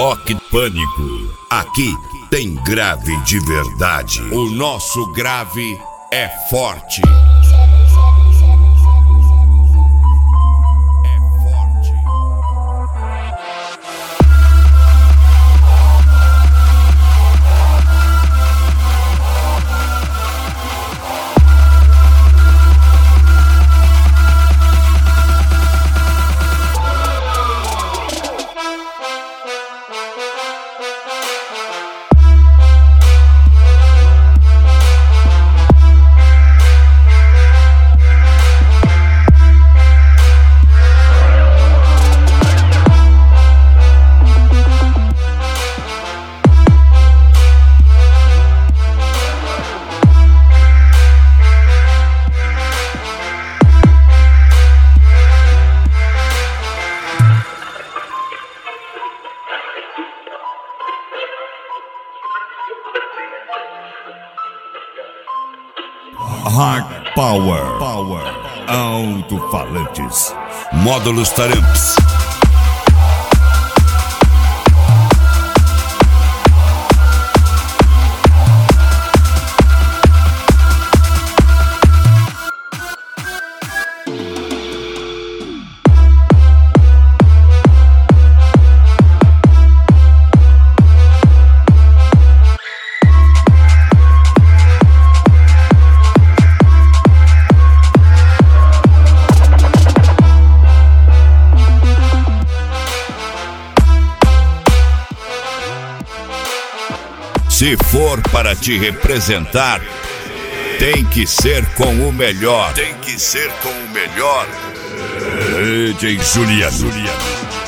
Rock Pânico. Aqui tem grave de verdade. O nosso grave é forte. Hard Power. Alto-falantes. Módulos Taramps. Se for para te representar, tem que ser com o melhor. DJ Juliano.